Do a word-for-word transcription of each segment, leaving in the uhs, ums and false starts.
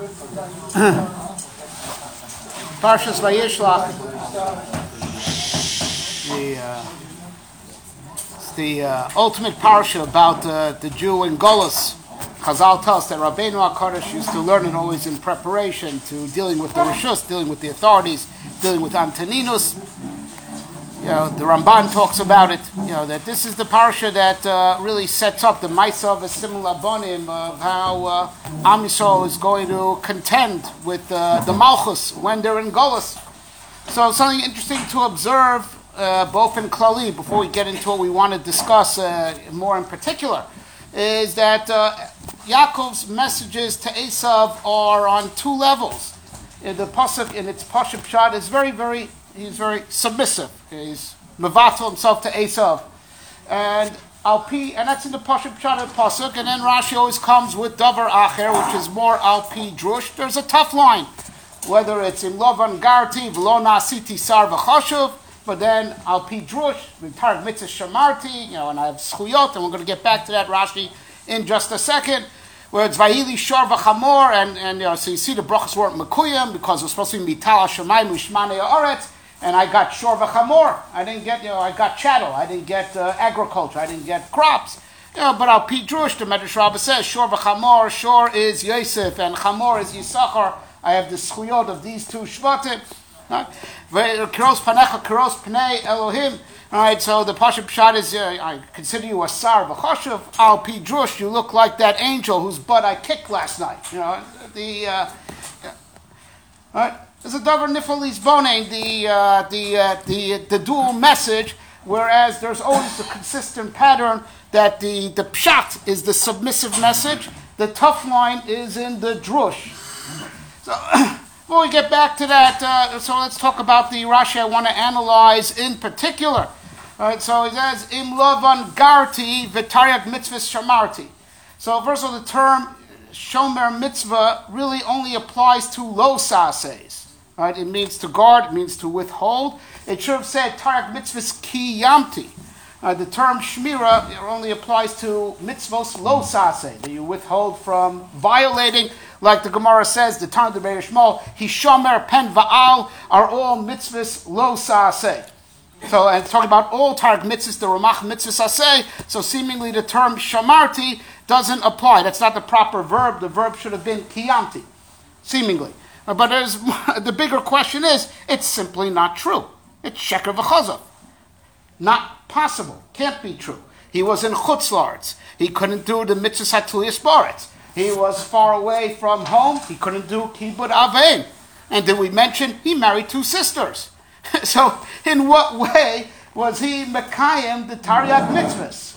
Parshas Vayishlach, the uh, it's the uh, ultimate parsha about uh, the Jew in Golus. Chazal tells us that Rabbeinu HaKadosh used to learn it always in preparation to dealing with the Rishus, dealing with the authorities, dealing with Antoninus. You know, the Ramban talks about it, you know, that this is the parsha that uh, really sets up the Maisa of Asim Labonim, of how uh, Am Yisrael is going to contend with uh, the Malchus when they're in Golus. So something interesting to observe, uh, both in Klali, before we get into what we want to discuss uh, more in particular, is that uh, Yaakov's messages to Esav are on two levels. In the pasuk, in its pasuk pshat, is very, very He's very submissive. He's mevatel himself to Esav, and alpi, and that's in the pasuk pshat of pasuk. And then Rashi always comes with davar acher, which is more alpi drush. There's a tough line, whether it's in Lavan Garti v'lo nasiti sar v'chashuv, but then alpi drush v'targ mitzvah shamarti, you know, and I have schuyot, and we're going to get back to that Rashi in just a second. Where it's Vayili Shor v'Chamor, and and you know, so you see the brachas weren't Mekuyim because it was supposed to be Mital Shemayim Ushmanei Haaretz. And I got shor v'chamor. I didn't get, you know, I got chattel. I didn't get uh, agriculture. I didn't get crops. You know, but al pi drush, the Medrash Rabbah says, shor v'chamor, shor is Yosef, and chamor is Yisachar. I have the schuyot of these two shvatim. Kiros panecha, kiros pnei Elohim. All right, so the Pasha Pshat is, uh, I consider you a sar v'chashuv. Al pi drush, you look like that angel whose butt I kicked last night. You know, the, uh, yeah. All right. There's a davar nifalis boning, the uh, the uh, the the dual message, whereas there's always the consistent pattern that the the pshat is the submissive message, the tough line is in the drush. So before we get back to that, uh, so let's talk about the Rashi I want to analyze in particular. All right, so it says im lavan garti v'taryag mitzvahs shamarti. So first of all, the term shomer mitzvah really only applies to lo sases. Right? It means to guard, it means to withhold. It should have said taryag mitzvahs ki yamti. Uh, the term shmira only applies to mitzvos lo sase, that you withhold from violating, like the Gemara says, the Tanakh of Beis Shmuel, hishomer pen va'al are all mitzvahs lo sase. So, and it's talking about all taryag mitzvahs, the ramach mitzvahs sase, so seemingly the term shamarti doesn't apply. That's not the proper verb. The verb should have been kiyamti, seemingly. But there's, the bigger question is, it's simply not true. It's sheker v'chazav. Not possible. Can't be true. He was in Chutz La'aretz. He couldn't do the mitzvah hatuliyas baretz. He was far away from home. He couldn't do kibud avein. And did we mention he married two sisters? So in what way was he mekayim the taryag mitzvahs?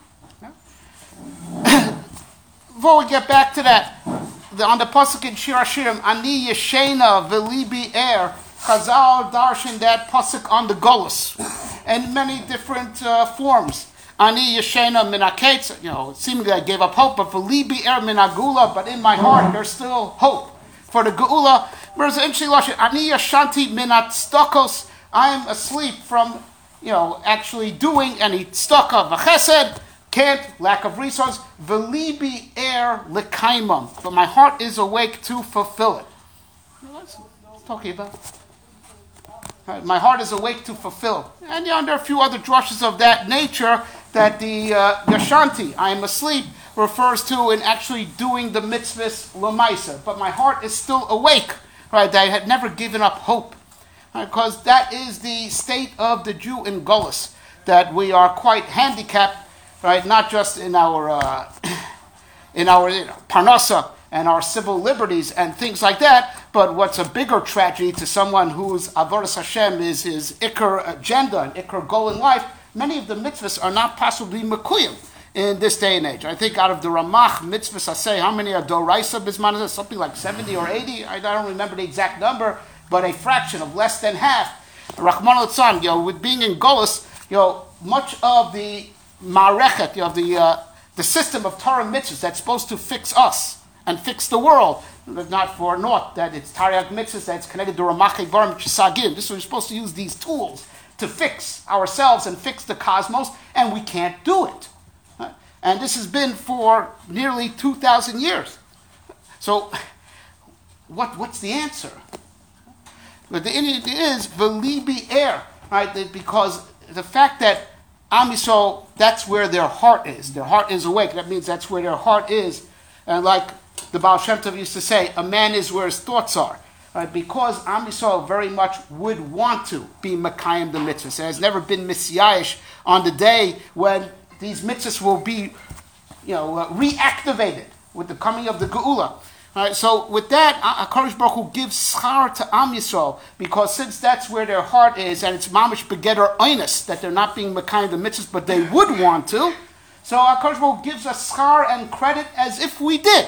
Before we get back to that, The, on the pasuk in Shir Hashirim, Ani Yeshena V'libi Er, Chazal darshan that pasuk on the Golus, and many different uh, forms. Ani Yeshena Minaketz, you know, seemingly I gave up hope, but V'libi Er Minagula, but in my heart there's still hope for the Geula. Whereas in Shir Hashirim, Ani Yashanti Minatztokos, I am asleep from, you know, actually doing any tzedakah v'chesed. Can't, lack of resource, v'libi er l'kaimam, but my heart is awake to fulfill it. What's talking about? Right, my heart is awake to fulfill. And you know, there are a few other drushes of that nature that the uh, Yashanti, I am asleep, refers to in actually doing the mitzvahs l'maisa. But my heart is still awake, right? I had never given up hope. Because right, that is the state of the Jew in Golus, that we are quite handicapped. Right, not just in our uh, in our you know, parnasa and our civil liberties and things like that, but what's a bigger tragedy to someone whose avodas Hashem is his ikar agenda and ikar goal in life, many of the mitzvahs are not possibly mekuyim in this day and age. I think out of the Ramach mitzvahs, I say how many are doraisa bisman, something like seventy or eighty. I don't remember the exact number, but a fraction of less than half. Rahman al-Tzan, you know, with being in Golus, you know, much of the Ma'arechet, you know, the uh, the system of Torah mitzvahs that's supposed to fix us and fix the world, not for naught that it's taryag mitzvahs, that's connected to Ramach Varm Chisagim. This is we're supposed to use these tools to fix ourselves and fix the cosmos, and we can't do it. Right? And this has been for nearly two thousand years. So what, what's the answer? But the Indian is v'libi air, right? Because the fact that Am Yisrael, that's where their heart is. Their heart is awake. That means that's where their heart is. And like the Baal Shem Tov used to say, a man is where his thoughts are. Right? Because Am Yisrael very much would want to be Mekayim the mitzvahs. There has never been Misyayish on the day when these mitzvahs will be, you know, uh, reactivated with the coming of the Geula. Right, so with that, HaKadosh Baruch Hu gives schar to Am Yisrael, because since that's where their heart is, and it's mamish begeder oinus, that they're not being mekayim the mitzvahs, but they would want to, so HaKadosh Baruch Hu gives us schar and credit as if we did.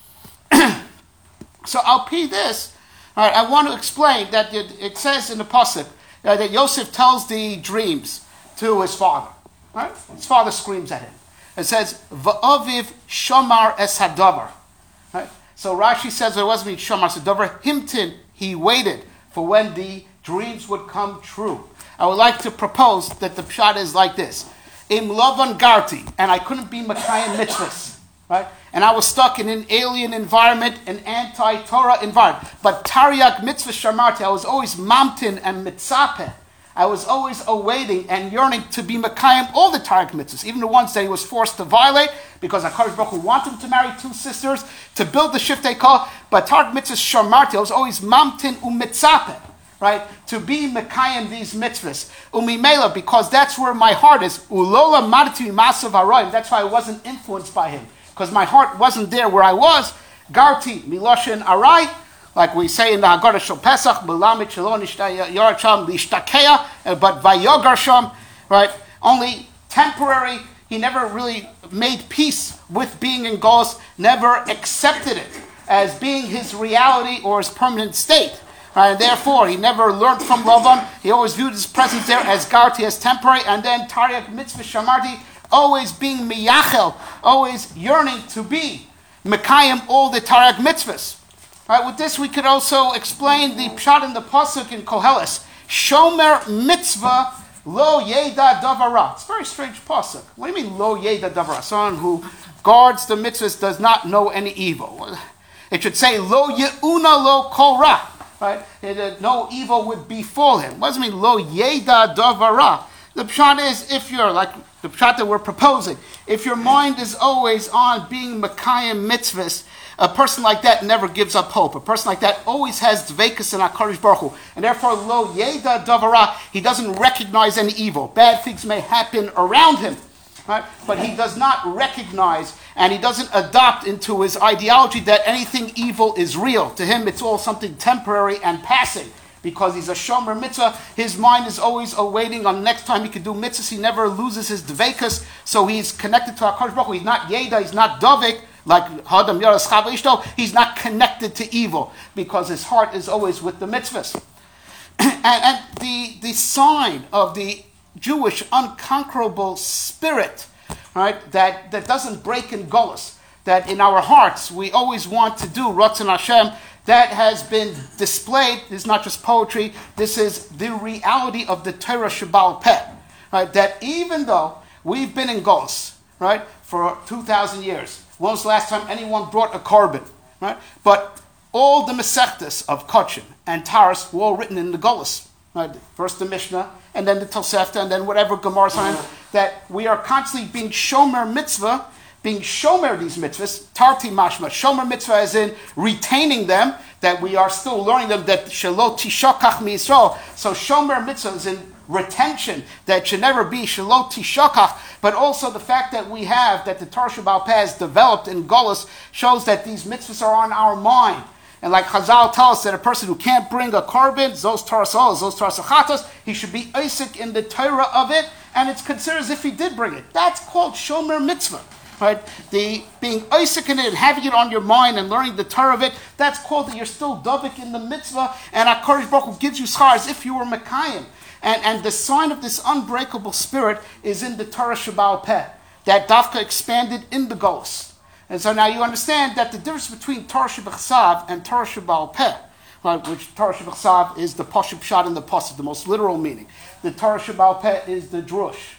So I'll pee this. All right, I want to explain that it, it says in the pasuk uh, that Yosef tells the dreams to his father. Right? His father screams at him. It says, "Va'aviv shamar es hadavar." Right? So Rashi says it wasn't mean shamar hadavar. Himtin, he waited for when the dreams would come true. I would like to propose that the pshat is like this: Im Lavan Garti, and I couldn't be Mekayim mitzvahs, right? And I was stuck in an alien environment, an anti-Torah environment. But Tariag mitzvah shamarti, I was always mamtin and mitzapeh. I was always awaiting and yearning to be Mekayim all the Tariag mitzvahs, even the ones that he was forced to violate, because HaKadosh Baruch Hu wanted him to marry two sisters, to build the Shiftei Kol. But Tariag mitzvahs shamarti, I was always mamtin u'mitzapeh, right? To be Mekayim these mitzvahs. Umimela, because that's where my heart is. Ulola madati masav haroim, that's why I wasn't influenced by him. Because my heart wasn't there where I was. Garti, miloshin arai, like we say in the Haggadah Shel Pesach, Melamit Shalom Yaracham Lishtakeya, but Vayogarsham, right? Only temporary. He never really made peace with being in Golus, never accepted it as being his reality or his permanent state. Right? And therefore, he never learned from Lavan. He always viewed his presence there as Garti, as temporary, and then Tariq Mitzvah Shamarti, always being miyachel, always yearning to be mekayim all the Tariq mitzvahs. Right, with this, we could also explain the pshat in the pasuk in Koheles. Shomer mitzvah lo yeda davara. It's a very strange pasuk. What do you mean lo yeda davara? Someone who guards the mitzvahs does not know any evil. It should say lo yeuna lo kol ra. Right, no evil would befall him. What does it mean lo yeda davara? The pshat is, if you're, like the pshat that we're proposing, if your mind is always on being Mekayim mitzvahs, a person like that never gives up hope. A person like that always has dveikus in HaKadosh Baruch Hu. And therefore, lo yeda davara, he doesn't recognize any evil. Bad things may happen around him, right? But he does not recognize, and he doesn't adopt into his ideology that anything evil is real. To him, it's all something temporary and passing. Because he's a shomer mitzvah, his mind is always awaiting on the next time he can do mitzvahs. He never loses his dveikus, so he's connected to HaKadosh Baruch Hu. He's not yeda, he's not davik, like Hadam Yaras Chava Ishto. He's not connected to evil, because his heart is always with the mitzvahs. and and the, the sign of the Jewish unconquerable spirit, right, that, that doesn't break in Golus, that in our hearts we always want to do Ratzon Hashem, that has been displayed. This is not just poetry. This is the reality of the Torah Sheba'al Peh. Right? That even though we've been in Golus, right, for two thousand years, when was the last time anyone brought a carbon? Right? But all the Masechtas of Kachin and Taras were all written in the Golus. Right? First the Mishnah, and then the Tosefta, and then whatever Gemara sign, that we are constantly being shomer mitzvah, being shomer these mitzvahs, tarti mashma, shomer mitzvah as in retaining them, that we are still learning them, that shalot tishakach mi Yisrael. So shomer mitzvah is in retention, that should never be shalot tishakach, but also the fact that we have, that the Torah Sheba'al Peh has developed in Golus, shows that these mitzvahs are on our mind. And like Chazal tells us that a person who can't bring a carbon, those Tarasos, those Tarasachatos, he should be Isaac in the Torah of it, and it's considered as if he did bring it. That's called shomer mitzvah. Right, the being Isaac in it and having it on your mind and learning the Torah of it, that's called that you're still Davik in the mitzvah, and HaKadosh Baruch Hu gives you schar as if you were Mekayim. And, and the sign of this unbreakable spirit is in the Torah Sheba'al Peh, that Dafka expanded in the Golus. And so now you understand that the difference between Torah Shebachsav and Torah Sheba'al Peh, right, which Torah Shebachsav is the Pashup Pshat in the Pasuk, the most literal meaning. The Torah Sheba'al Peh is the Drush.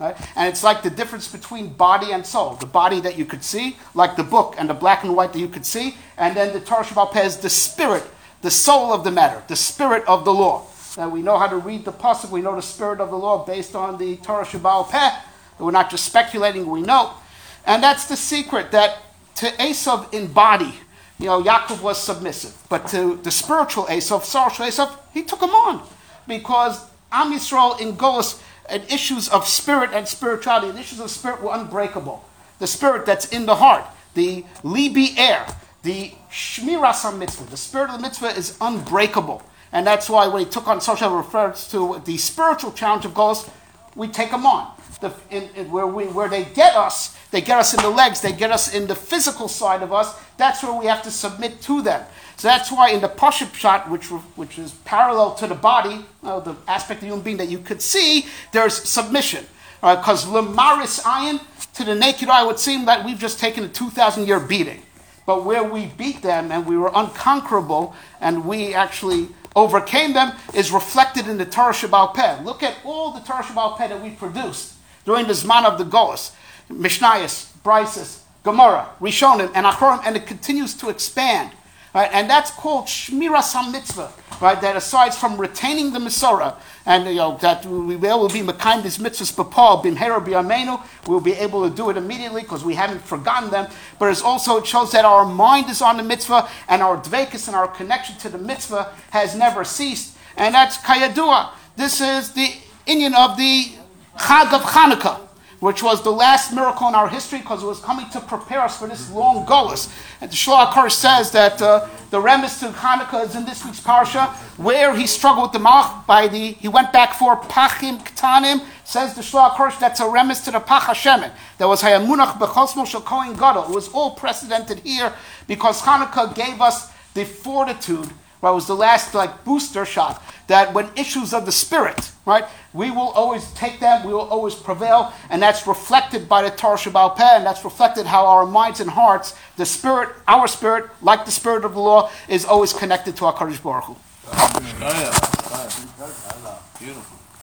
Right? And it's like the difference between body and soul. The body that you could see, like the book, and the black and white that you could see, and then the Torah Sheba'al Peh is the spirit, the soul of the matter, the spirit of the law. Now we know how to read the pasuk, we know the spirit of the law based on the Torah Sheba'al Peh. We're not just speculating, we know. And that's the secret, that to Esav in body, you know, Yaakov was submissive. But to the spiritual Esav, spiritual Esav, he took him on. Because Am Yisrael in Golus, and issues of spirit and spirituality, the issues of spirit were unbreakable. The spirit that's in the heart, the libi air, the shmiras ha-mitzvah, the spirit of the mitzvah is unbreakable. And that's why when he took on social refers to the spiritual challenge of Golus, we take them on. The, in, in where, we, where they get us, they get us in the legs, they get us in the physical side of us, that's where we have to submit to them. So that's why in the Pashup shot, which which is parallel to the body, uh, the aspect of the human being that you could see, there's submission. Because uh, lemaris ayin, to the naked eye, would seem that we've just taken a two thousand year beating. But where we beat them and we were unconquerable and we actually overcame them is reflected in the Torah Sheba'al Peh. Look at all the Torah Sheba'al Peh that we produced during the Zman of the Golus. Mishnayos, Brises, Gemara, Rishonim, and Achorim, and it continues to expand. Right? And that's called Shmiras HaMitzvah, right? That aside from retaining the Masorah, and you know that we will be Mekayim these mitzvahs b'Paul b'mhera b'yameinu, we'll be able to do it immediately because we haven't forgotten them. But it's also it shows that our mind is on the mitzvah and our dveikus and our connection to the mitzvah has never ceased. And that's Kayadua. This is the inyan of the Chag of Chanukah, which was the last miracle in our history because it was coming to prepare us for this long Golus. And the Shloah HaKadosh says that uh, the remes to Hanukkah is in this week's parsha, where he struggled with the Malach by the, he went back for Pachim Ktanim, says the Shloah HaKadosh, that's a remes to the Pach Hashemen. That was Hayamunach Bechosmo Shel Kohen Gadol. It was all precedented here because Hanukkah gave us the fortitude. Well, it was the last like booster shot that when issues of the spirit, right, we will always take them, we will always prevail, and that's reflected by the Torah Sheba'al Peh, and that's reflected how our minds and hearts, the spirit, our spirit, like the spirit of the law, is always connected to HaKadosh Baruch Hu.